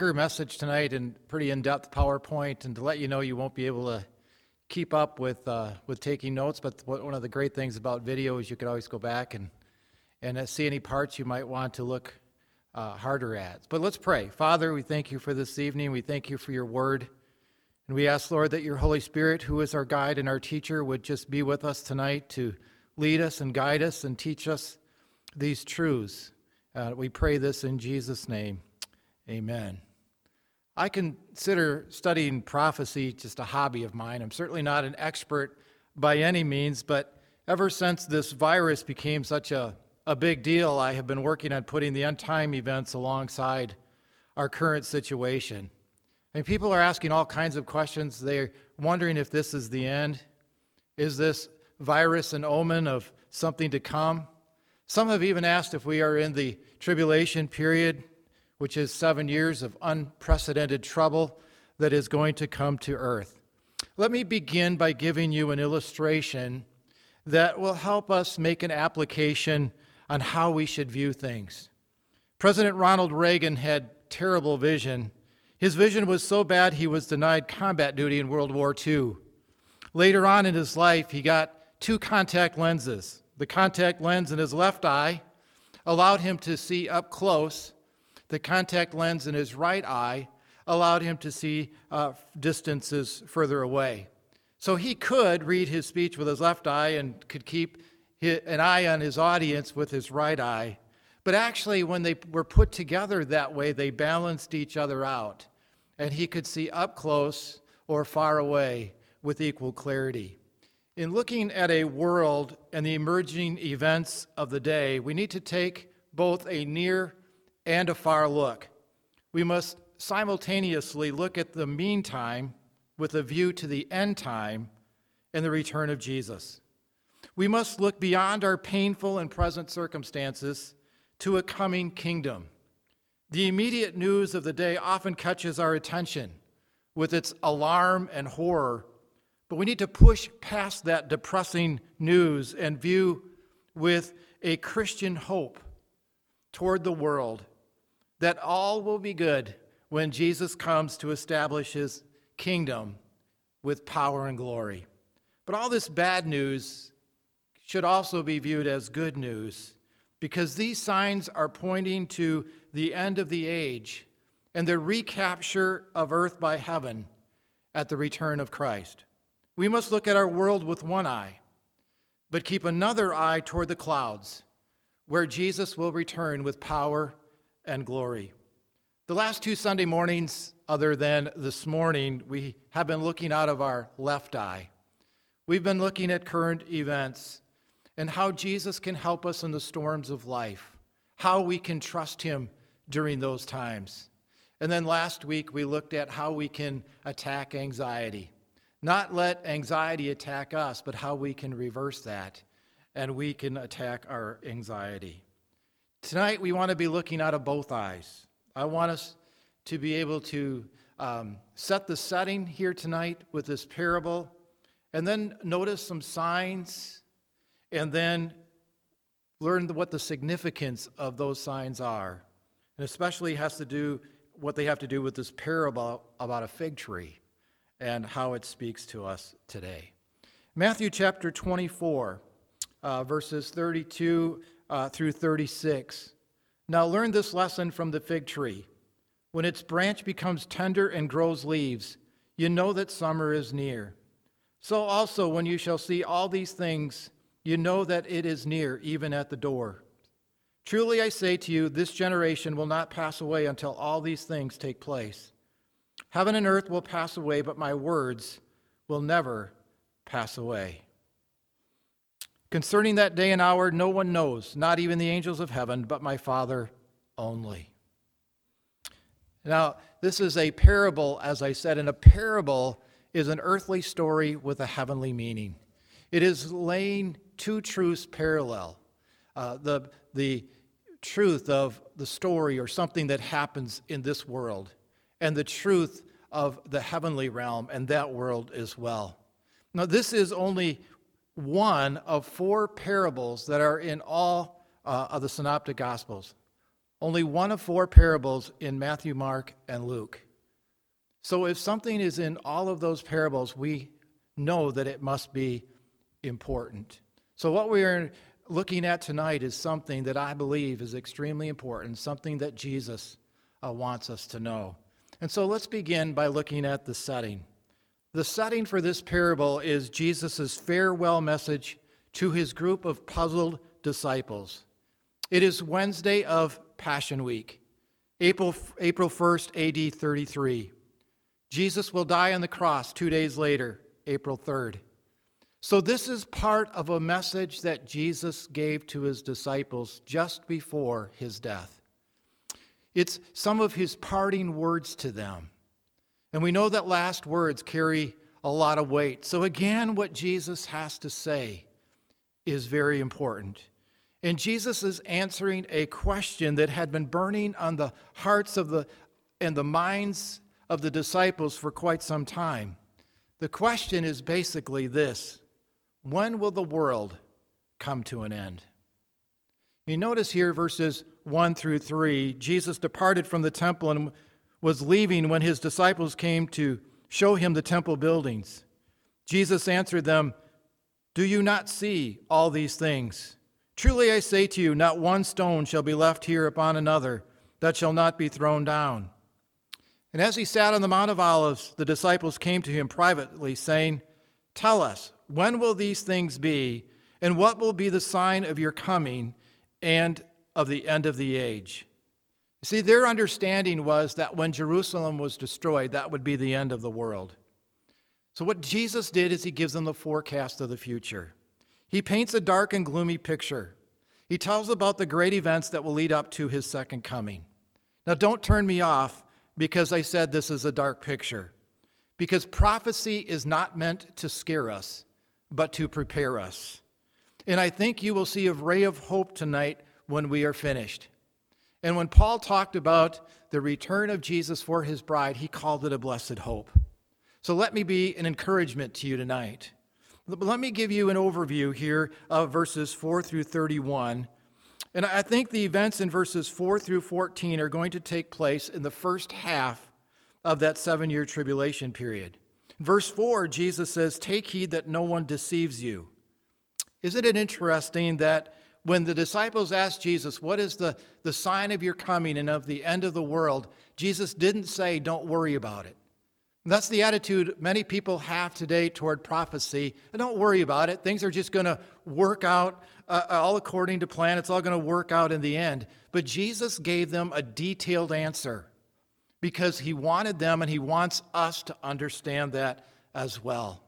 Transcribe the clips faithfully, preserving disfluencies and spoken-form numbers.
message tonight and pretty in-depth PowerPoint, and to let you know you won't be able to keep up with uh, with taking notes, but one of the great things about video is you can always go back and and uh, see any parts you might want to look uh, harder at. But let's pray. Father, we thank you for this evening. We thank you for your word. And we ask, Lord, that your Holy Spirit, who is our guide and our teacher, would just be with us tonight to lead us and guide us and teach us these truths. Uh, we pray this in Jesus' name. Amen. I consider studying prophecy just a hobby of mine. I'm certainly not an expert by any means, but ever since this virus became such a, a big deal, I have been working on putting the end time events alongside our current situation. I mean, people are asking all kinds of questions. They're wondering if this is the end. Is this virus an omen of something to come? Some have even asked if we are in the tribulation period, which is seven years of unprecedented trouble that is going to come to earth. Let me begin by giving you an illustration that will help us make an application on how we should view things. President Ronald Reagan had terrible vision. His vision was so bad he was denied combat duty in World War Two. Later on in his life, he got two contact lenses. The contact lens in his left eye allowed him to see up close. The contact lens in his right eye allowed him to see uh, distances further away. So he could read his speech with his left eye and could keep his, an eye on his audience with his right eye. But actually, when they were put together that way, they balanced each other out. And he could see up close or far away with equal clarity. In looking at a world and the emerging events of the day, we need to take both a near and a far look. We must simultaneously look at the meantime with a view to the end time and the return of Jesus. We must look beyond our painful and present circumstances to a coming kingdom. The immediate news of the day often catches our attention with its alarm and horror, but we need to push past that depressing news and view with a Christian hope toward the world that all will be good when Jesus comes to establish his kingdom with power and glory. But all this bad news should also be viewed as good news, because these signs are pointing to the end of the age and the recapture of earth by heaven at the return of Christ. We must look at our world with one eye, but keep another eye toward the clouds, where Jesus will return with power and glory. The last two Sunday mornings, other than this morning, we have been looking out of our left eye. We've been looking at current events and how Jesus can help us in the storms of life, how we can trust him during those times. And then last week, we looked at how we can attack anxiety. Not let anxiety attack us, but how we can reverse that and we can attack our anxiety. Tonight, we want to be looking out of both eyes. I want us to be able to um, set the setting here tonight with this parable, and then notice some signs, and then learn what the significance of those signs are. And especially has to do what they have to do with this parable about a fig tree and how it speaks to us today. Matthew chapter twenty-four, uh, verses thirty-two uh, through thirty-six. Now learn this lesson from the fig tree. When its branch becomes tender and grows leaves, you know that summer is near. So also when you shall see all these things, you know that it is near, even at the door. Truly I say to you, this generation will not pass away until all these things take place. Heaven and earth will pass away, but my words will never pass away. Concerning that day and hour, no one knows, not even the angels of heaven, but my Father only. Now, this is a parable, as I said, and a parable is an earthly story with a heavenly meaning. It is laying two truths parallel. Uh, the, the truth of the story or something that happens in this world, and the truth of the heavenly realm and that world as well. Now, this is only one of four parables that are in all uh, of the Synoptic Gospels. Only one of four parables in Matthew, Mark, and Luke. So if something is in all of those parables, we know that it must be important. So what we are looking at tonight is something that I believe is extremely important, something that Jesus uh, wants us to know. And so let's begin by looking at the setting. The setting for this parable is Jesus' farewell message to his group of puzzled disciples. It is Wednesday of Passion Week, April, April first, A D thirty-three. Jesus will die on the cross two days later, April third. So this is part of a message that Jesus gave to his disciples just before his death. It's some of his parting words to them. And we know that last words carry a lot of weight. So again, what Jesus has to say is very important. And Jesus is answering a question that had been burning on the hearts of the and the minds of the disciples for quite some time. The question is basically this: when will the world come to an end? You notice here verses one through three, Jesus departed from the temple and was leaving when his disciples came to show him the temple buildings. Jesus answered them, "Do you not see all these things? Truly I say to you, not one stone shall be left here upon another that shall not be thrown down." And as he sat on the Mount of Olives, the disciples came to him privately, saying, "Tell us, when will these things be, and what will be the sign of your coming and of the end of the age?" You see, their understanding was that when Jerusalem was destroyed, that would be the end of the world. So what Jesus did is he gives them the forecast of the future. He paints a dark and gloomy picture. He tells about the great events that will lead up to his second coming. Now, don't turn me off because I said this is a dark picture, because prophecy is not meant to scare us, but to prepare us. And I think you will see a ray of hope tonight when we are finished. And when Paul talked about the return of Jesus for his bride, he called it a blessed hope. So let me be an encouragement to you tonight. Let me give you an overview here of verses four through thirty-one. And I think the events in verses four through fourteen are going to take place in the first half of that seven-year tribulation period. In verse four, Jesus says, "Take heed that no one deceives you." Isn't it interesting that when the disciples asked Jesus, what is the, the sign of your coming and of the end of the world, Jesus didn't say, don't worry about it. And that's the attitude many people have today toward prophecy. Don't worry about it. Things are just going to work out uh, all according to plan. It's all going to work out in the end. But Jesus gave them a detailed answer because he wanted them and he wants us to understand that as well.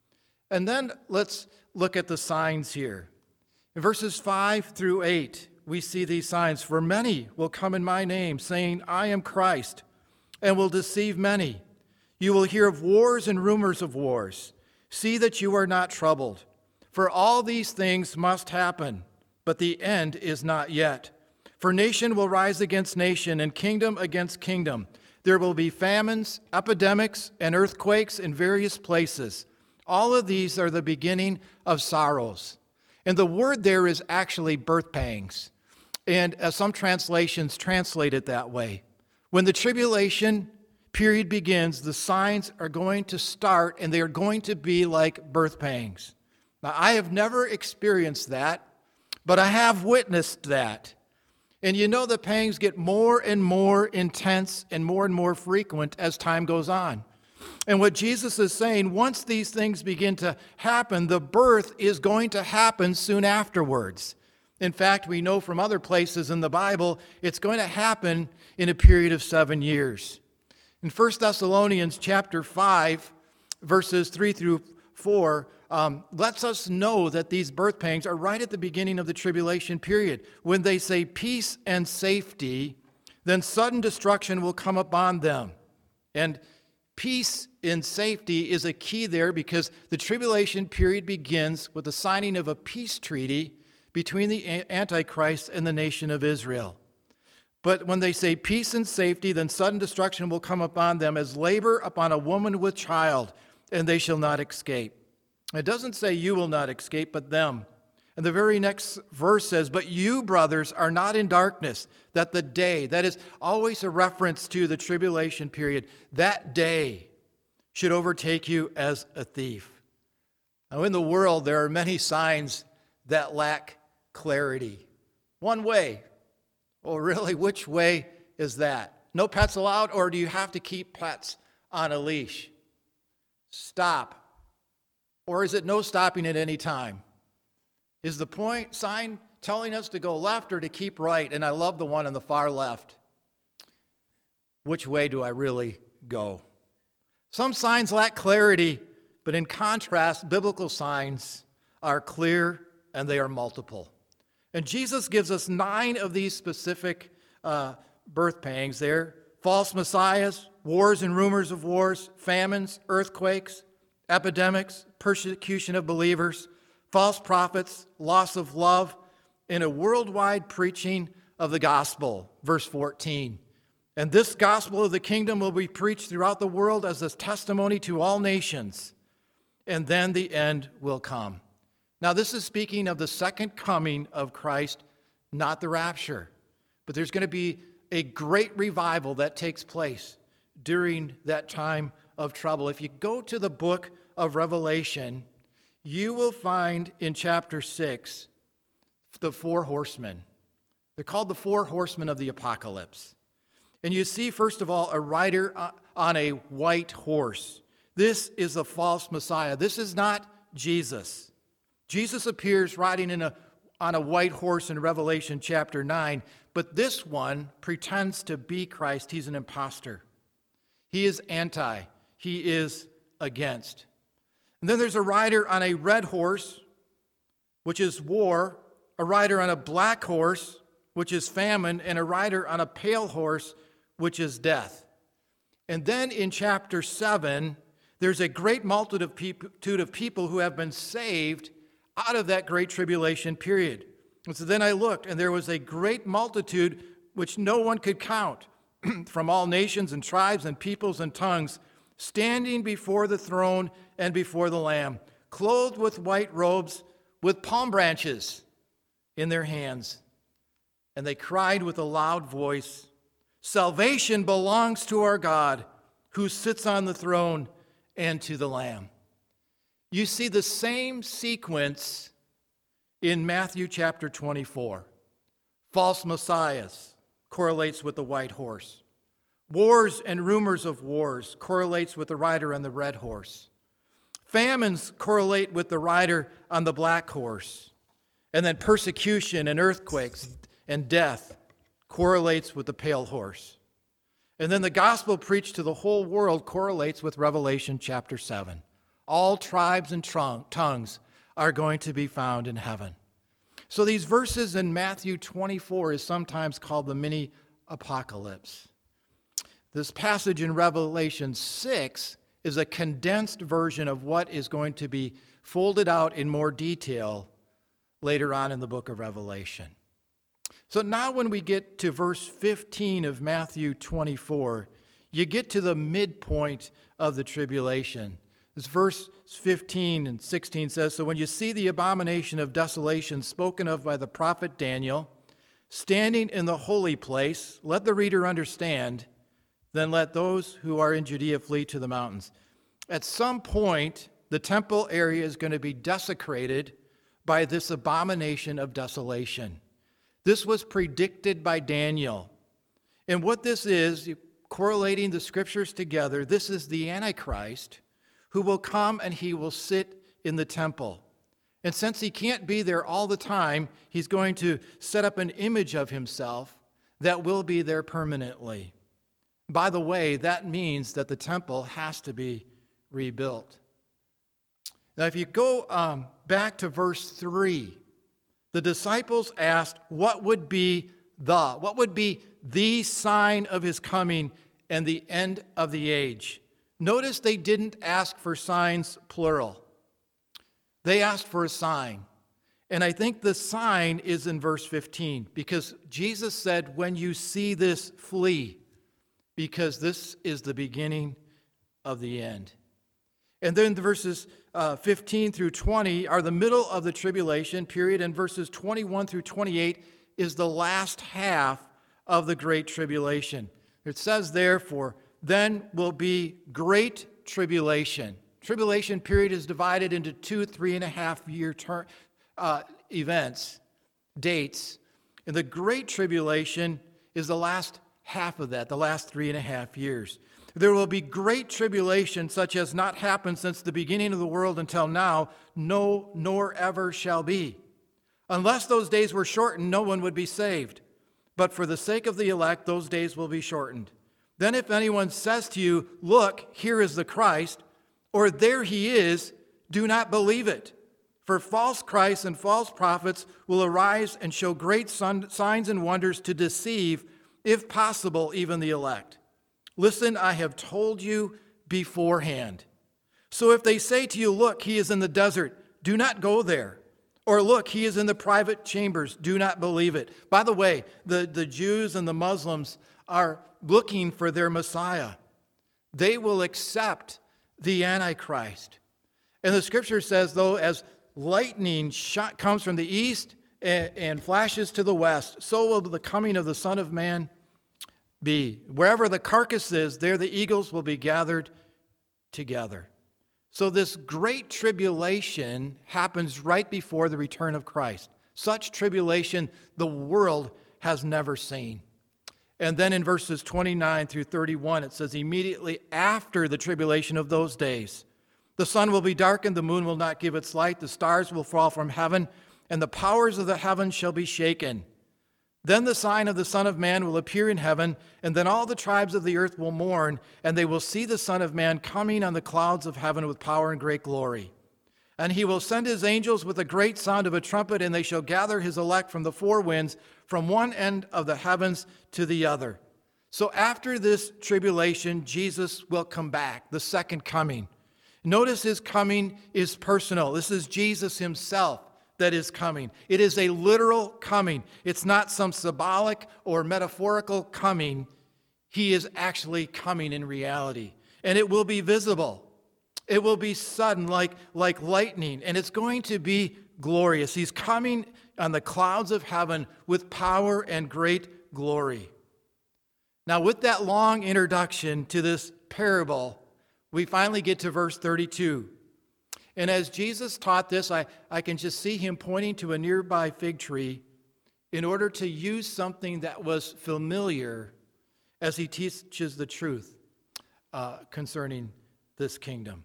And then let's look at the signs here. In verses five through eight, we see these signs. "For many will come in my name, saying, 'I am Christ,' and will deceive many. You will hear of wars and rumors of wars. See that you are not troubled. For all these things must happen, but the end is not yet. For nation will rise against nation, and kingdom against kingdom. There will be famines, epidemics, and earthquakes in various places. All of these are the beginning of sorrows." And the word there is actually birth pangs. And as some translations translate it that way. When the tribulation period begins, the signs are going to start and they are going to be like birth pangs. Now, I have never experienced that, but I have witnessed that. And you know the pangs get more and more intense and more and more frequent as time goes on. And what Jesus is saying, once these things begin to happen, the birth is going to happen soon afterwards. In fact, we know from other places in the Bible, it's going to happen in a period of seven years. In First Thessalonians chapter five, verses three through four, um, lets us know that these birth pangs are right at the beginning of the tribulation period. When they say peace and safety, then sudden destruction will come upon them. And peace and safety is a key there because the tribulation period begins with the signing of a peace treaty between the Antichrist and the nation of Israel. But when they say peace and safety, then sudden destruction will come upon them as labor upon a woman with child, and they shall not escape. It doesn't say you will not escape, but them. And And the very next verse says, "But you, brothers, are not in darkness, that the day," that is always a reference to the tribulation period, "that day should overtake you as a thief." Now, in the world, there are many signs that lack clarity. One way. Well, really, which way is that? No pets allowed, or do you have to keep pets on a leash? Stop. Or is it no stopping at any time? Is the point sign telling us to go left or to keep right? And I love the one on the far left. Which way do I really go? Some signs lack clarity, but in contrast, biblical signs are clear and they are multiple. And Jesus gives us nine of these specific uh, birth pangs there: false messiahs, wars and rumors of wars, famines, earthquakes, epidemics, persecution of believers, false prophets, loss of love, and a worldwide preaching of the gospel. Verse fourteen. "And this gospel of the kingdom will be preached throughout the world as a testimony to all nations, and then the end will come." Now, this is speaking of the second coming of Christ, not the rapture. But there's going to be a great revival that takes place during that time of trouble. If you go to the book of Revelation, you will find in chapter six the four horsemen. They're called the four horsemen of the apocalypse. And you see, first of all, a rider on a white horse. This is a false Messiah. This is not Jesus. Jesus appears riding in a, on a white horse in Revelation chapter nine, but this one pretends to be Christ. He's an imposter. He is anti. He is against. And then there's a rider on a red horse, which is war, a rider on a black horse, which is famine, and a rider on a pale horse, which is death. And then in chapter seven, there's a great multitude of people who have been saved out of that great tribulation period. And so then I looked, and there was a great multitude which no one could count, from all nations and tribes and peoples and tongues, standing before the throne and before the Lamb, clothed with white robes, with palm branches in their hands. And they cried with a loud voice, "Salvation belongs to our God, who sits on the throne, and to the Lamb." You see the same sequence in Matthew chapter twenty-four. False messiahs correlates with the white horse. Wars and rumors of wars correlates with the rider on the red horse. Famines correlate with the rider on the black horse. And then persecution and earthquakes and death correlates with the pale horse. And then the gospel preached to the whole world correlates with Revelation chapter seven. All tribes and tongues are going to be found in heaven. So these verses in Matthew twenty-four is sometimes called the mini apocalypse. This passage in Revelation six is a condensed version of what is going to be folded out in more detail later on in the book of Revelation. So now when we get to verse fifteen of Matthew twenty-four, you get to the midpoint of the tribulation. This verse fifteen and sixteen says, "So when you see the abomination of desolation spoken of by the prophet Daniel, standing in the holy place, let the reader understand, then let those who are in Judea flee to the mountains." At some point, the temple area is going to be desecrated by this abomination of desolation. This was predicted by Daniel. And what this is, correlating the scriptures together, this is the Antichrist who will come and he will sit in the temple. And since he can't be there all the time, he's going to set up an image of himself that will be there permanently. By the way, that means that the temple has to be rebuilt. Now, if you go um, back to verse three, the disciples asked, what would be the, what would be the sign of his coming and the end of the age? Notice they didn't ask for signs, plural. They asked for a sign. And I think the sign is in verse fifteen, because Jesus said, when you see this, flee, because this is the beginning of the end. And then the verses uh, fifteen through twenty are the middle of the tribulation period, and verses twenty-one through twenty-eight is the last half of the Great Tribulation. It says, therefore, then will be great tribulation. Tribulation period is divided into two three and a half year ter- uh, events, dates. And the Great Tribulation is the last half of that, the last three and a half years. There will be great tribulation such as not happened since the beginning of the world until now, no, nor ever shall be. Unless those days were shortened, no one would be saved. But for the sake of the elect, those days will be shortened. Then if anyone says to you, look, here is the Christ, or there he is, do not believe it. For false Christs and false prophets will arise and show great signs and wonders to deceive, if possible, even the elect. Listen, I have told you beforehand. So if they say to you, look, he is in the desert, do not go there. Or look, he is in the private chambers, do not believe it. By the way, the, the Jews and the Muslims are looking for their Messiah. They will accept the Antichrist. And the scripture says, though, as lightning shot comes from the east and, and flashes to the west, so will the coming of the Son of Man be. Wherever the carcass is, there the eagles will be gathered together. So this great tribulation happens right before the return of Christ. Such tribulation the world has never seen. And then in verses twenty-nine through thirty-one, it says, immediately after the tribulation of those days, the sun will be darkened, the moon will not give its light, the stars will fall from heaven, and the powers of the heavens shall be shaken. Then the sign of the Son of Man will appear in heaven, and then all the tribes of the earth will mourn, and they will see the Son of Man coming on the clouds of heaven with power and great glory. And he will send his angels with a great sound of a trumpet, and they shall gather his elect from the four winds, from one end of the heavens to the other. So after this tribulation, Jesus will come back, the second coming. Notice his coming is personal. This is Jesus himself that is coming. It is a literal coming. It's not some symbolic or metaphorical coming. He is actually coming in reality. And it will be visible. It will be sudden, like, like lightning, and it's going to be glorious. He's coming on the clouds of heaven with power and great glory. Now, with that long introduction to this parable, we finally get to verse thirty-two. And as Jesus taught this, I, I can just see him pointing to a nearby fig tree in order to use something that was familiar as he teaches the truth uh, concerning this kingdom.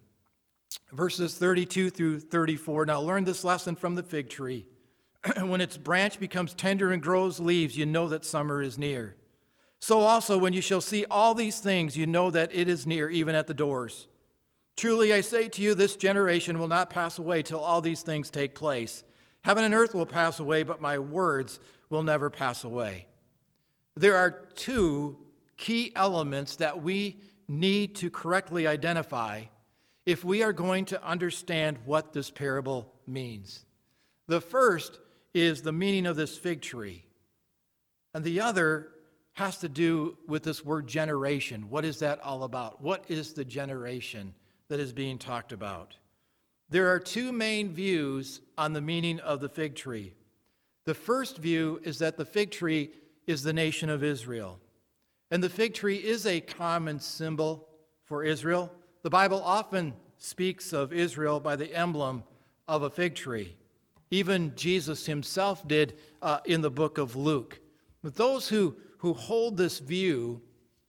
Verses thirty-two through thirty-four. Now learn this lesson from the fig tree. When its branch becomes tender and grows leaves, you know that summer is near. So also when you shall see all these things, you know that it is near, even at the doors. Truly I say to you, this generation will not pass away till all these things take place. Heaven and earth will pass away, but my words will never pass away. There are two key elements that we need to correctly identify if we are going to understand what this parable means. The first is the meaning of this fig tree, and the other has to do with this word generation. What is that all about? What is the generation that is being talked about? There are two main views on the meaning of the fig tree. The first view is that the fig tree is the nation of Israel. And the fig tree is a common symbol for Israel. The Bible often speaks of Israel by the emblem of a fig tree. Even Jesus himself did uh, in the book of Luke. But those who, who hold this view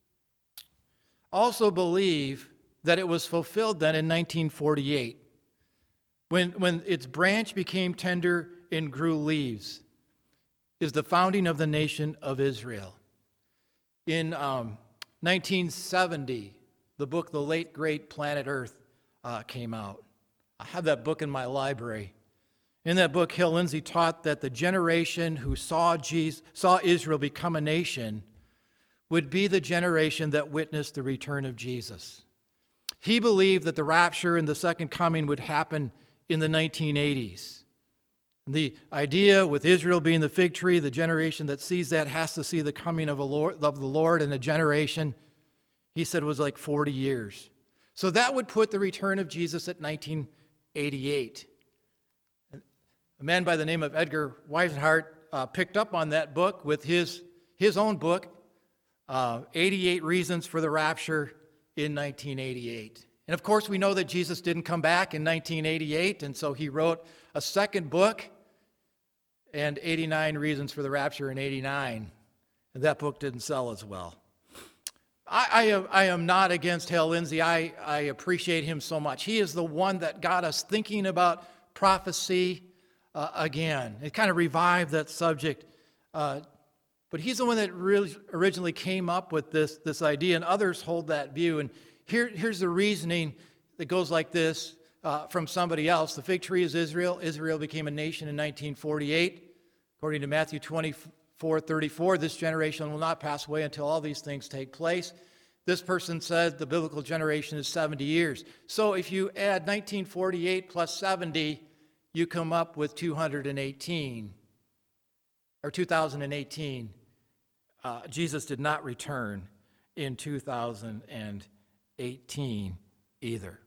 also believe that it was fulfilled then in nineteen forty-eight, when, when its branch became tender and grew leaves, is the founding of the nation of Israel. In um, nineteen seventy, the book The Late Great Planet Earth uh, came out. I have that book in my library. In that book, Hill Lindsey taught that the generation who saw Jesus, saw Israel become a nation would be the generation that witnessed the return of Jesus. He believed that the rapture and the second coming would happen in the nineteen eighties. The idea with Israel being the fig tree, the generation that sees that has to see the coming of, a Lord, of the Lord, and a generation, he said, was like forty years. So that would put the return of Jesus at nineteen eighty-eight. A man by the name of Edgar Weisenhart uh, picked up on that book with his, his own book, uh, eighty-eight Reasons for the Rapture in nineteen eighty-eight. And of course, we know that Jesus didn't come back in nineteen eighty-eight, and so he wrote a second book, and eighty-nine Reasons for the Rapture in eighty-nine. And that book didn't sell as well. I, I, am, I am not against Hal Lindsey. I, I appreciate him so much. He is the one that got us thinking about prophecy uh, again. It kind of revived that subject. Uh, but he's the one that really originally came up with this, this idea, and others hold that view. And here, here's the reasoning that goes like this uh, from somebody else. The fig tree is Israel. Israel became a nation in nineteen forty-eight. According to Matthew twenty-four thirty-four, this generation will not pass away until all these things take place. This person said the biblical generation is seventy years. So if you add nineteen forty-eight plus seventy, you come up with two hundred eighteen, or two thousand eighteen. Uh, Jesus did not return in two thousand eighteen either.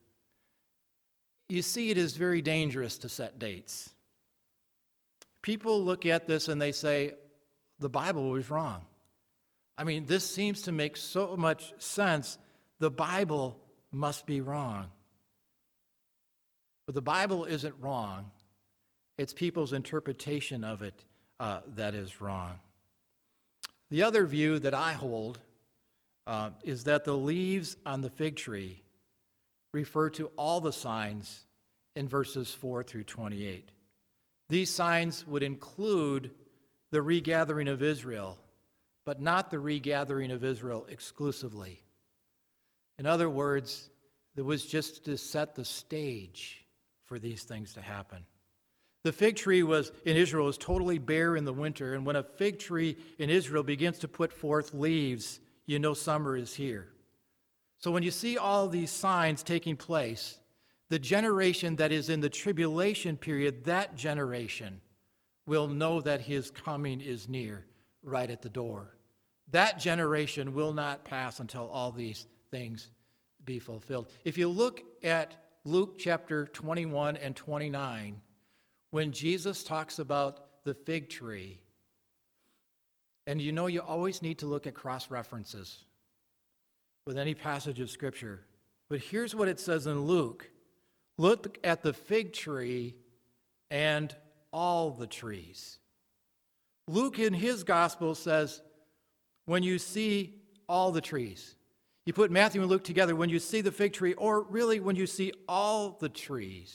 You see, it is very dangerous to set dates. People look at this and they say, the Bible was wrong. I mean, this seems to make so much sense. The Bible must be wrong. But the Bible isn't wrong. It's people's interpretation of it uh, that is wrong. The other view that I hold uh, is that the leaves on the fig tree refer to all the signs in verses four through twenty-eight. These signs would include the regathering of Israel, but not the regathering of Israel exclusively. In other words, it was just to set the stage for these things to happen. The fig tree was in Israel was totally bare in the winter, and when a fig tree in Israel begins to put forth leaves, you know summer is here. So when you see all these signs taking place, the generation that is in the tribulation period, that generation will know that his coming is near, right at the door. That generation will not pass until all these things be fulfilled. If you look at Luke chapter twenty-one and twenty-nine, when Jesus talks about the fig tree, and you know you always need to look at cross-references with any passage of Scripture. But here's what it says in Luke. Look at the fig tree and all the trees. Luke in his gospel says, when you see all the trees. You put Matthew and Luke together, when you see the fig tree, or really when you see all the trees.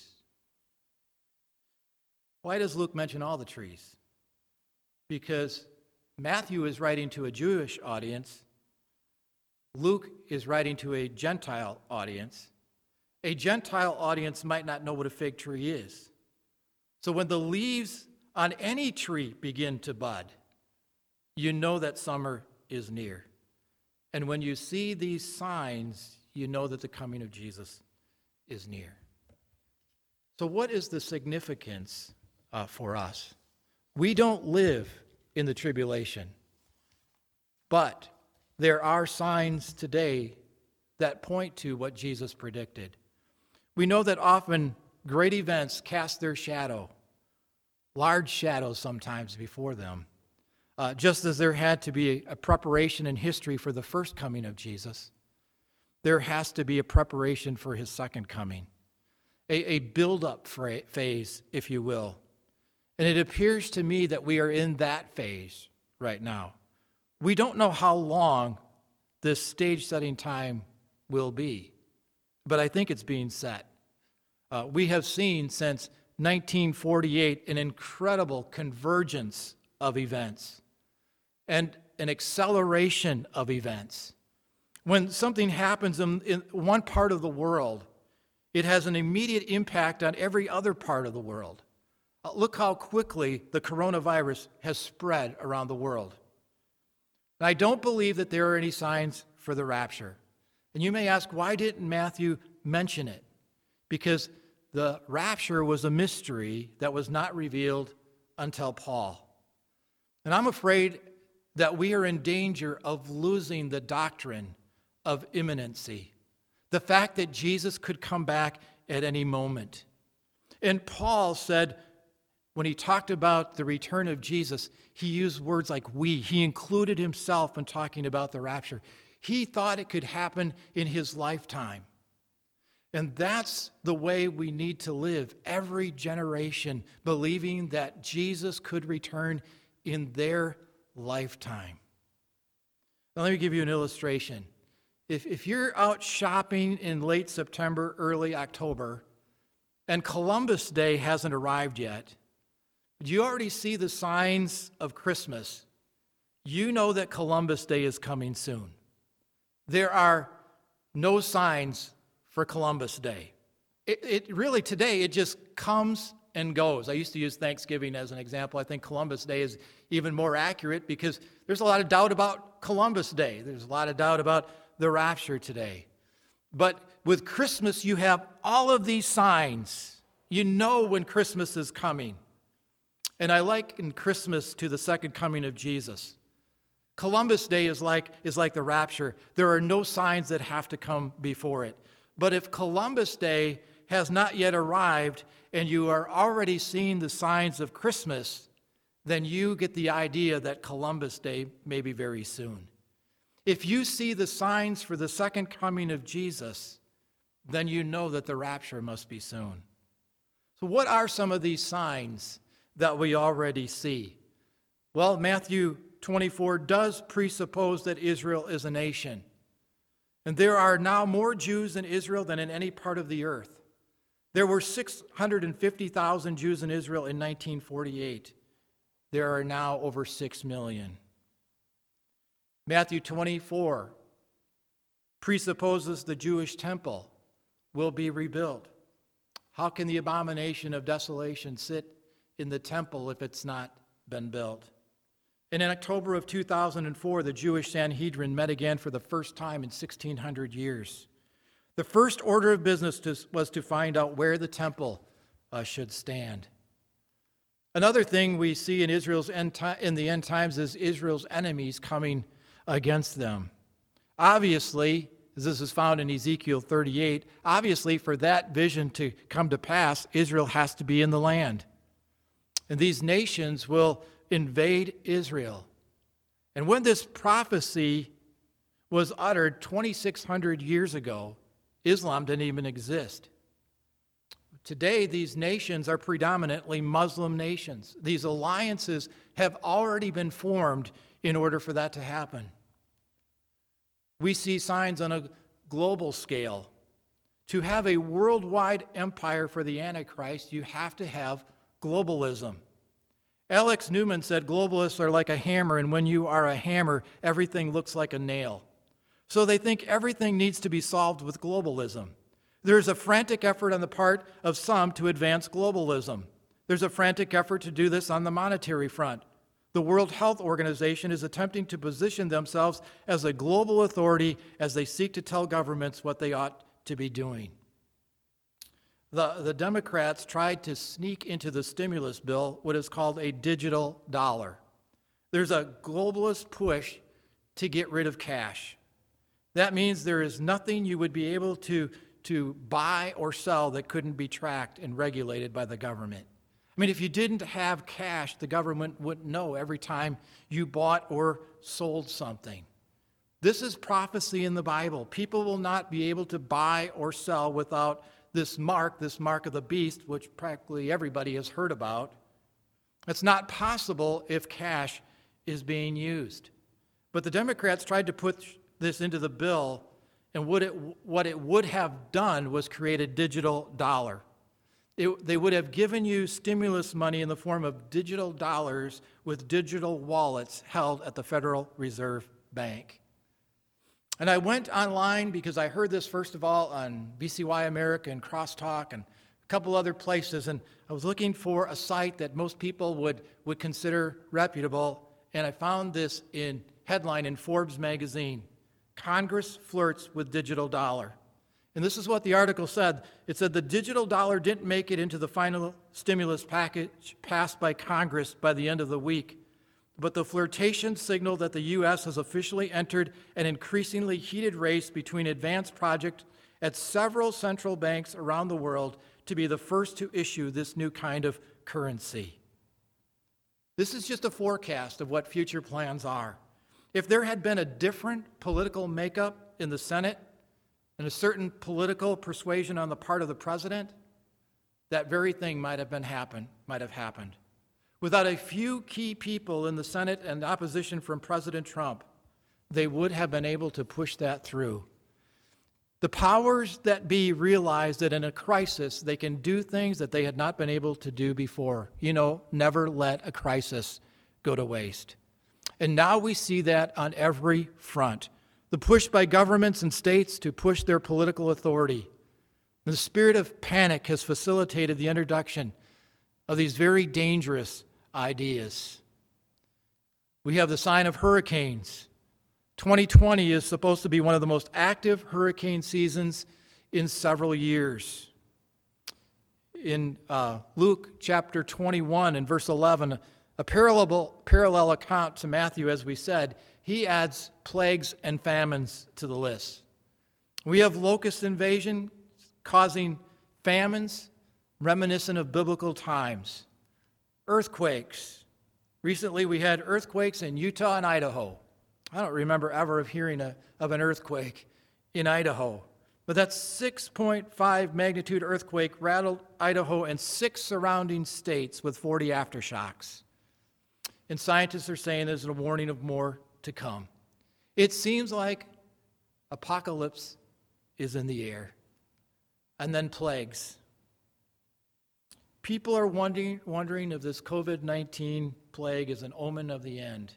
Why does Luke mention all the trees? Because Matthew is writing to a Jewish audience. Luke is writing to a Gentile audience. A Gentile audience might not know what a fig tree is. So when the leaves on any tree begin to bud, you know that summer is near. And when you see these signs, you know that the coming of Jesus is near. So what is the significance uh, for us? We don't live in the tribulation, but there are signs today that point to what Jesus predicted. We know that often great events cast their shadow, large shadows sometimes before them. Uh, just as there had to be a, a preparation in history for the first coming of Jesus, there has to be a preparation for his second coming, a, a build-up fra- phase, if you will. And it appears to me that we are in that phase right now. We don't know how long this stage-setting time will be, but I think it's being set. Uh, we have seen since nineteen forty-eight an incredible convergence of events and an acceleration of events. When something happens in, in one part of the world, it has an immediate impact on every other part of the world. Uh, look how quickly the coronavirus has spread around the world. And I don't believe that there are any signs for the rapture. And you may ask, why didn't Matthew mention it? Because the rapture was a mystery that was not revealed until Paul. And I'm afraid that we are in danger of losing the doctrine of imminency, The fact that Jesus could come back at any moment. And Paul said, when he talked about the return of Jesus, he used words like we. He included himself when talking about the rapture. He thought it could happen in his lifetime. And that's the way we need to live every generation, believing that Jesus could return in their lifetime. Now, let me give you an illustration. If, if you're out shopping in late September, early October, and Columbus Day hasn't arrived yet, but you already see the signs of Christmas, you know that Columbus Day is coming soon. There are no signs for Columbus Day. It, it really, today, it just comes and goes. I used to use Thanksgiving as an example. I think Columbus Day is even more accurate because there's a lot of doubt about Columbus Day. There's a lot of doubt about the rapture today. But with Christmas, you have all of these signs. You know when Christmas is coming. And I liken Christmas to the second coming of Jesus. Columbus Day is like, is like the rapture. There are no signs that have to come before it. But if Columbus Day has not yet arrived and you are already seeing the signs of Christmas, then you get the idea that Columbus Day may be very soon. If you see the signs for the second coming of Jesus, then you know that the rapture must be soon. So what are some of these signs that we already see? Well, Matthew twenty-four does presuppose that Israel is a nation. And there are now more Jews in Israel than in any part of the earth. There were six hundred fifty thousand Jews in Israel in nineteen forty-eight. There are now over six million. Matthew twenty-four presupposes the Jewish temple will be rebuilt. How can the abomination of desolation sit in the temple if it's not been built? And in October of two thousand four, the Jewish Sanhedrin met again for the first time in sixteen hundred years. The first order of business to, was to find out where the temple uh, should stand. Another thing we see in Israel's end ti- in the end times is Israel's enemies coming against them. Obviously, as this is found in Ezekiel thirty-eight, obviously for that vision to come to pass, Israel has to be in the land. And these nations will invade Israel. And when this prophecy was uttered twenty-six hundred years ago, Islam didn't even exist. Today, these nations are predominantly Muslim nations. These alliances have already been formed in order for that to happen. We see signs on a global scale. To have a worldwide empire for the Antichrist, you have to have globalism. Alex Newman said globalists are like a hammer, and when you are a hammer, everything looks like a nail. So they think everything needs to be solved with globalism. There's a frantic effort on the part of some to advance globalism. There's a frantic effort to do this on the monetary front. The World Health Organization is attempting to position themselves as a global authority as they seek to tell governments what they ought to be doing. The, the Democrats tried to sneak into the stimulus bill what is called a digital dollar. There's a globalist push to get rid of cash. That means there is nothing you would be able to, to buy or sell that couldn't be tracked and regulated by the government. I mean, if you didn't have cash, the government wouldn't know every time you bought or sold something. This is prophecy in the Bible. People will not be able to buy or sell without this mark, this mark of the beast, which practically everybody has heard about. It's not possible if cash is being used. But the Democrats tried to put this into the bill, and what it, what it would have done was create a digital dollar. It, they would have given you stimulus money in the form of digital dollars with digital wallets held at the Federal Reserve Bank. And I went online because I heard this, first of all, on B C Y America and Crosstalk and a couple other places, and I was looking for a site that most people would, would consider reputable, and I found this in headline in Forbes magazine, Congress Flirts with Digital Dollar. And this is what the article said. It said the digital dollar didn't make it into the final stimulus package passed by Congress by the end of the week. But the flirtation signaled that the U S has officially entered an increasingly heated race between advanced project at several central banks around the world to be the first to issue this new kind of currency. This is just a forecast of what future plans are. If there had been a different political makeup in the Senate and a certain political persuasion on the part of the president, that very thing might have been happen, might have happened. Without a few key people in the Senate and opposition from President Trump, they would have been able to push that through. The powers that be realized that in a crisis they can do things that they had not been able to do before. You know, never let a crisis go to waste. And now we see that on every front. The push by governments and states to push their political authority. The spirit of panic has facilitated the introduction of these very dangerous ideas. We have the sign of hurricanes. twenty twenty is supposed to be one of the most active hurricane seasons in several years. In uh, Luke chapter twenty-one and verse eleven, a parallel, parallel account to Matthew, as we said, he adds plagues and famines to the list. We have locust invasion causing famines reminiscent of biblical times. Earthquakes. Recently we had earthquakes in Utah and Idaho. I don't remember ever of hearing a, of an earthquake in Idaho. But that six point five magnitude earthquake rattled Idaho and six surrounding states with forty aftershocks. And scientists are saying there's a warning of more to come. It seems like apocalypse is in the air. And then plagues. People are wondering, wondering if this covid nineteen plague is an omen of the end.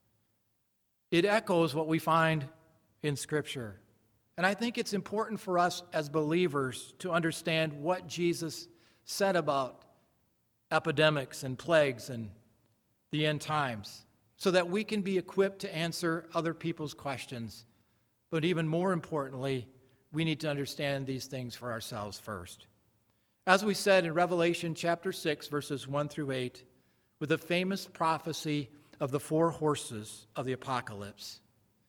It echoes what we find in Scripture. And I think it's important for us as believers to understand what Jesus said about epidemics and plagues and the end times, so that we can be equipped to answer other people's questions. But even more importantly, we need to understand these things for ourselves first. As we said in Revelation chapter six, verses one through eight, with the famous prophecy of the four horses of the apocalypse.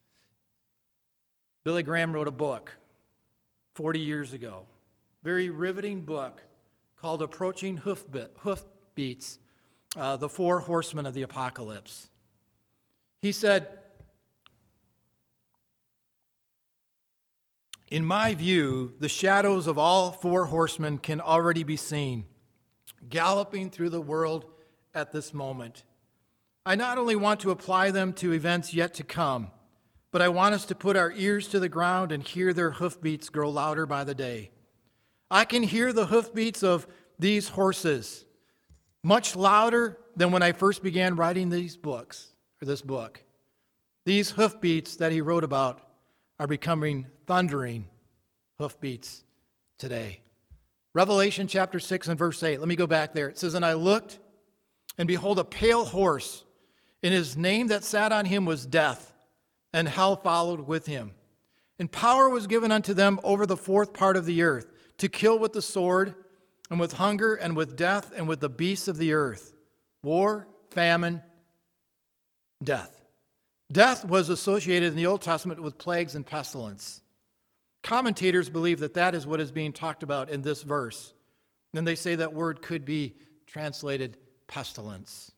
Billy Graham wrote a book forty years ago, very riveting book called Approaching Hoofbeat, Hoofbeats, uh, the Four Horsemen of the Apocalypse. He said, "In my view, the shadows of all four horsemen can already be seen, galloping through the world at this moment. I not only want to apply them to events yet to come, but I want us to put our ears to the ground and hear their hoofbeats grow louder by the day. I can hear the hoofbeats of these horses much louder than when I first began writing these books, or this book. These hoofbeats that he wrote about are becoming thundering hoofbeats today." Revelation chapter six and verse eight. Let me go back there. It says, "And I looked, and behold, a pale horse, and his name that sat on him was Death, and hell followed with him. And power was given unto them over the fourth part of the earth, to kill with the sword, and with hunger, and with death, and with the beasts of the earth. War, famine, death." Death was associated in the Old Testament with plagues and pestilence. Commentators believe that that is what is being talked about in this verse. And they say that word could be translated pestilence.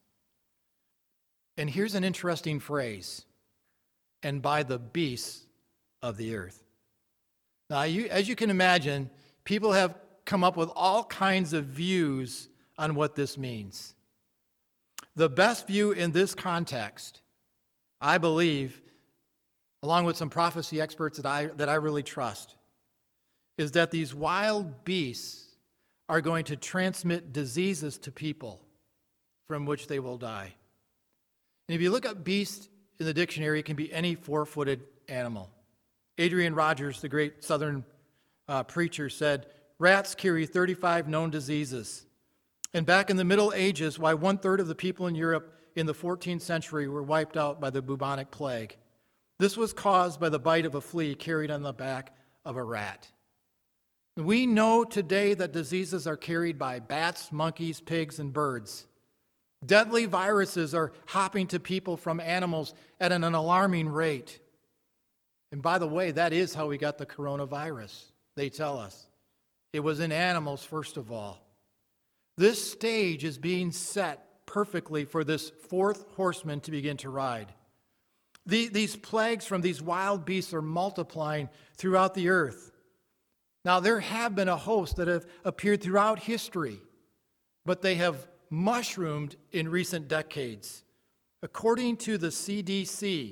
And here's an interesting phrase: "and by the beasts of the earth." Now, you, as you can imagine, people have come up with all kinds of views on what this means. The best view in this context, I believe, along with some prophecy experts that I, that I really trust, is that these wild beasts are going to transmit diseases to people from which they will die. And if you look up beast in the dictionary, it can be any four-footed animal. Adrian Rogers, the great Southern uh, preacher, said, "Rats carry thirty-five known diseases." And back in the Middle Ages, why one-third of the people in Europe in the fourteenth century were wiped out by the bubonic plague. This was caused by the bite of a flea carried on the back of a rat. We know today that diseases are carried by bats, monkeys, pigs, and birds. Deadly viruses are hopping to people from animals at an alarming rate. And by the way, that is how we got the coronavirus. they tell us. It was in animals, first of all. This stage is being set perfectly for this fourth horseman to begin to ride. The, these plagues from these wild beasts are multiplying throughout the earth. Now, there have been a host that have appeared throughout history, but they have mushroomed in recent decades. According to the C D C,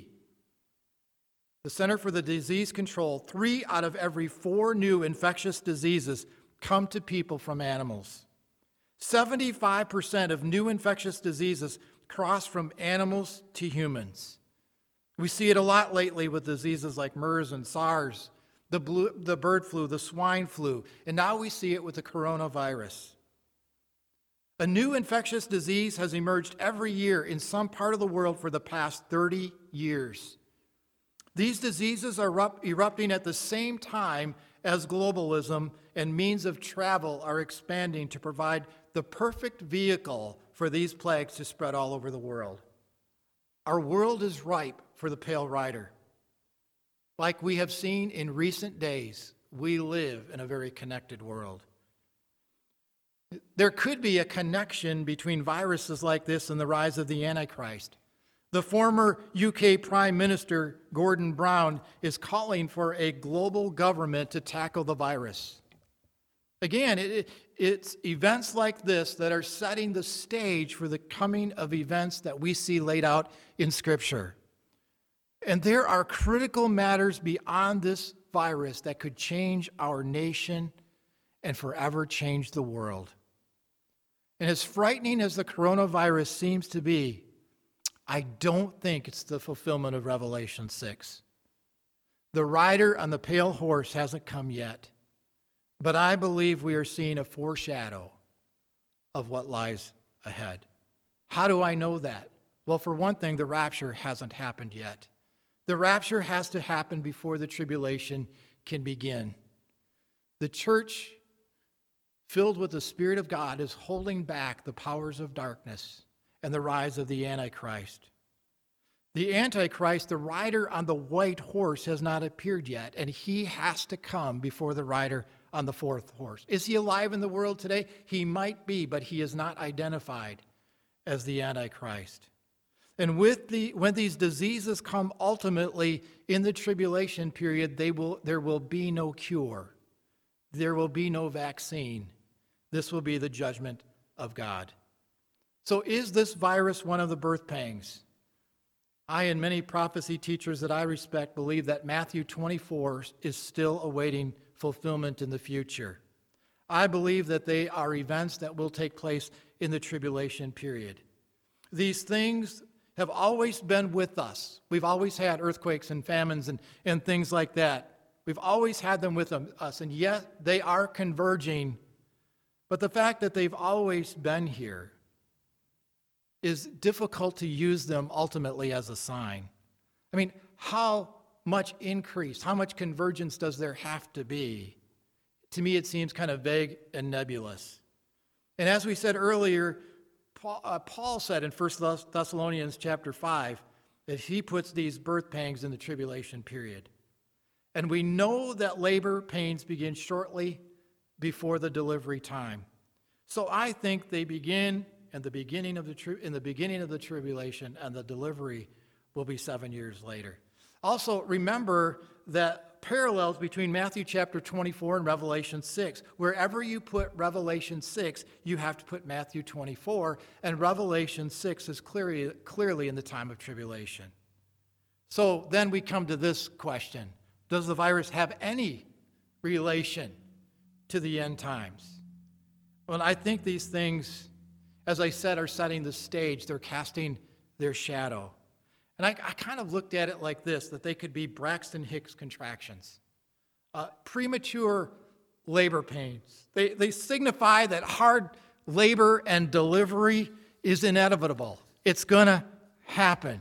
the Center for the Disease Control, three out of every four new infectious diseases come to people from animals. seventy-five percent of new infectious diseases cross from animals to humans. We see it a lot lately with diseases like MERS and SARS, the, blue, the bird flu, the swine flu, and now we see it with the coronavirus. A new infectious disease has emerged every year in some part of the world for the past thirty years. These diseases are erupt, erupting at the same time as globalism and means of travel are expanding to provide the perfect vehicle for these plagues to spread all over the world. Our world is ripe for the pale rider. Like we have seen in recent days, we live in a very connected world. There could be a connection between viruses like this and the rise of the Antichrist. The former U K Prime Minister, Gordon Brown, is calling for a global government to tackle the virus. Again, it, it's events like this that are setting the stage for the coming of events that we see laid out in Scripture. And there are critical matters beyond this virus that could change our nation and forever change the world. And as frightening as the coronavirus seems to be, I don't think it's the fulfillment of Revelation six. The rider on the pale horse hasn't come yet, but I believe we are seeing a foreshadow of what lies ahead. How do I know that? Well, for one thing, the rapture hasn't happened yet. The rapture has to happen before the tribulation can begin. The church, filled with the Spirit of God, is holding back the powers of darkness and the rise of the Antichrist. The Antichrist, the rider on the white horse, has not appeared yet, and he has to come before the rider on the fourth horse. Is he alive in the world today? He might be, but he is not identified as the Antichrist. And with the when these diseases come ultimately in the tribulation period, they will there will be no cure. There will be no vaccine. This will be the judgment of God. So is this virus one of the birth pangs? I and many prophecy teachers that I respect believe that Matthew twenty-four is still awaiting fulfillment in the future. I believe that they are events that will take place in the tribulation period. These things have always been with us. We've always had earthquakes and famines and, and things like that. We've always had them with them, us, and yet they are converging. But the fact that they've always been here is difficult to use them ultimately as a sign. I mean, how much increase, how much convergence does there have to be? To me, it seems kind of vague and nebulous. And as we said earlier, Paul, uh, Paul said in First Thessalonians chapter five that he puts these birth pangs in the tribulation period. And we know that labor pains begin shortly before the delivery time. So I think they begin in the beginning of the tri- in the beginning of the tribulation, and the delivery will be seven years later. Also, remember that parallels between Matthew chapter twenty-four and Revelation six. Wherever you put Revelation six, you have to put Matthew twenty-four, and Revelation six is clearly, clearly in the time of tribulation. So then we come to this question. Does the virus have any relation to the end times? Well, I think these things, as I said, are setting the stage. They're casting their shadow. And I, I kind of looked at it like this, that they could be Braxton Hicks contractions, uh, premature labor pains. They, they signify that hard labor and delivery is inevitable. It's going to happen.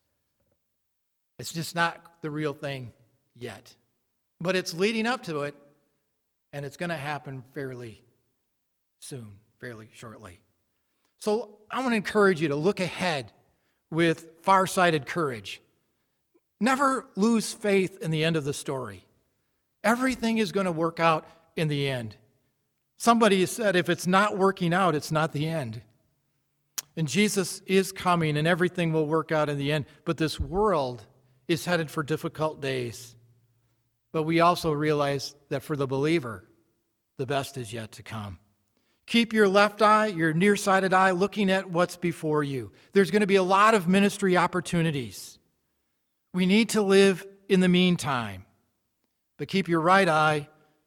It's just not the real thing yet. But it's leading up to it, and it's going to happen fairly soon, fairly shortly. So I want to encourage you to look ahead with far-sighted courage. Never lose faith in the end of the story. Everything is going to work out in the end. Somebody said, if it's not working out, it's not the end. And Jesus is coming, and everything will work out in the end. But this world is headed for difficult days. But we also realize that for the believer, the best is yet to come. Keep your left eye, your nearsighted eye, looking at what's before you. There's going to be a lot of ministry opportunities. We need to live in the meantime. But keep your right eye,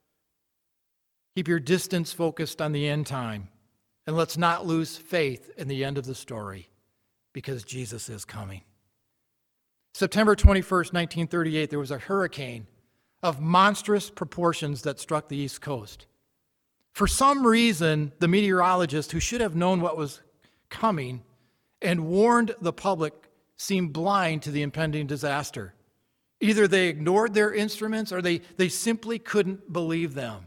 keep your distance focused on the end time. And let's not lose faith in the end of the story, because Jesus is coming. September twenty-first, nineteen thirty-eight, there was a hurricane of monstrous proportions that struck the East Coast. For some reason, the meteorologist who should have known what was coming and warned the public seemed blind to the impending disaster. Either they ignored their instruments or they, they simply couldn't believe them.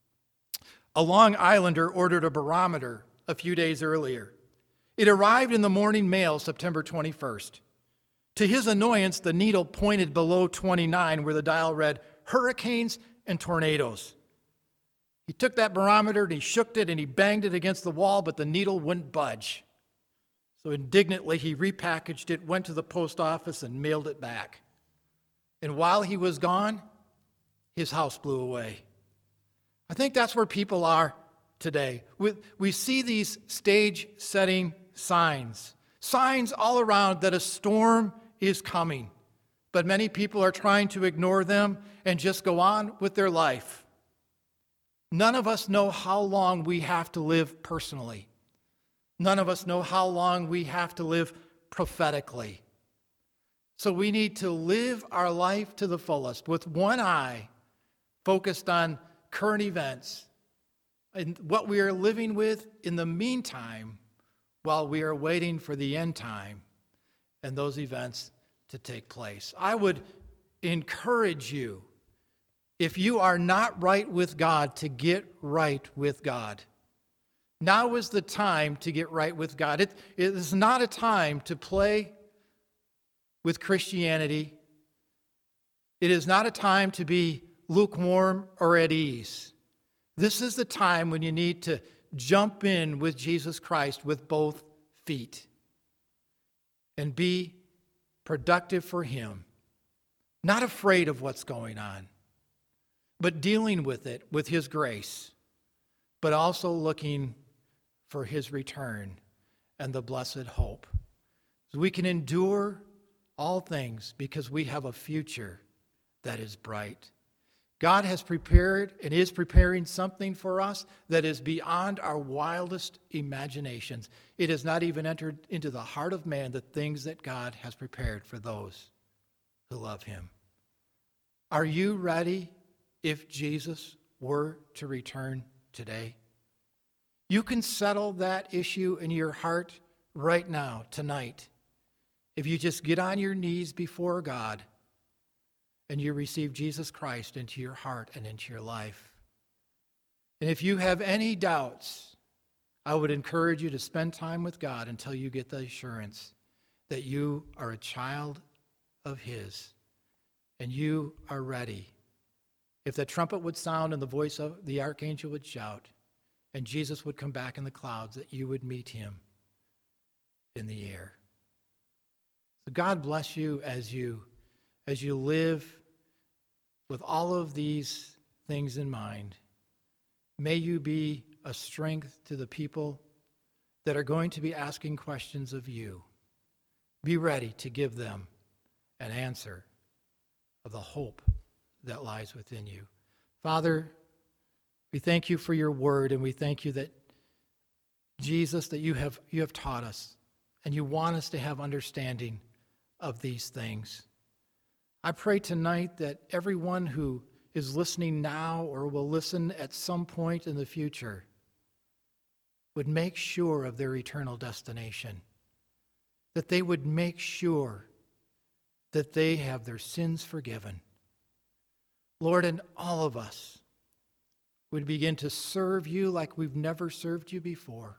A Long Islander ordered a barometer a few days earlier. It arrived in the morning mail September twenty-first. To his annoyance, the needle pointed below twenty-nine, where the dial read hurricanes and tornadoes. He took that barometer and he shook it and he banged it against the wall, but the needle wouldn't budge. So indignantly, he repackaged it, went to the post office, and mailed it back. And while he was gone, his house blew away. I think that's where people are today. We, we see these stage-setting signs, signs all around that a storm is coming. But many people are trying to ignore them and just go on with their life. None of us know how long we have to live personally. None of us know how long we have to live prophetically. So we need to live our life to the fullest with one eye focused on current events and what we are living with in the meantime while we are waiting for the end time and those events to take place. I would encourage you, if you are not right with God, to get right with God. Now is the time to get right with God. It, it is not a time to play with Christianity. It is not a time to be lukewarm or at ease. This is the time when you need to jump in with Jesus Christ with both feet and be productive for Him. Not afraid of what's going on, but dealing with it with His grace, but also looking for His return and the blessed hope. So we can endure all things because we have a future that is bright. God has prepared and is preparing something for us that is beyond our wildest imaginations. It has not even entered into the heart of man the things that God has prepared for those who love Him. Are you ready if Jesus were to return today? You can settle that issue in your heart right now, tonight, if you just get on your knees before God and you receive Jesus Christ into your heart and into your life. And if you have any doubts, I would encourage you to spend time with God until you get the assurance that you are a child of His and you are ready. If the trumpet would sound and the voice of the archangel would shout and Jesus would come back in the clouds, that you would meet Him in the air. So God bless you as you as you live with all of these things in mind. May you be a strength to the people that are going to be asking questions of you. Be ready to give them an answer of the hope that lies within you. Father, we thank you for your word, and we thank you that, Jesus, that you have you have taught us, and you want us to have understanding of these things. I pray tonight that everyone who is listening now or will listen at some point in the future would make sure of their eternal destination, that they would make sure that they have their sins forgiven. Lord, and all of us would begin to serve you like we've never served you before.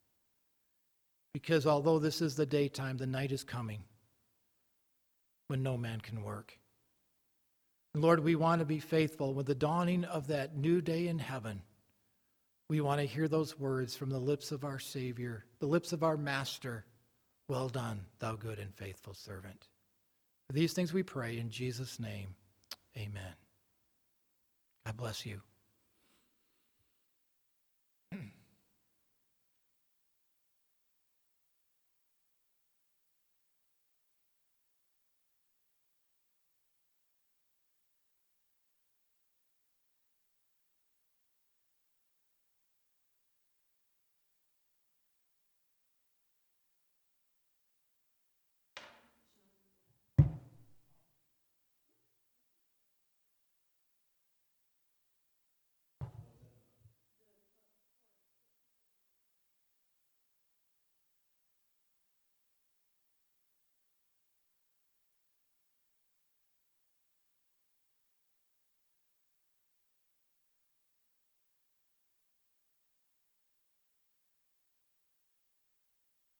Because although this is the daytime, the night is coming when no man can work. And Lord, we want to be faithful with the dawning of that new day in heaven. We want to hear those words from the lips of our Savior, the lips of our Master. Well done, thou good and faithful servant. For these things we pray in Jesus' name. Amen. God bless you.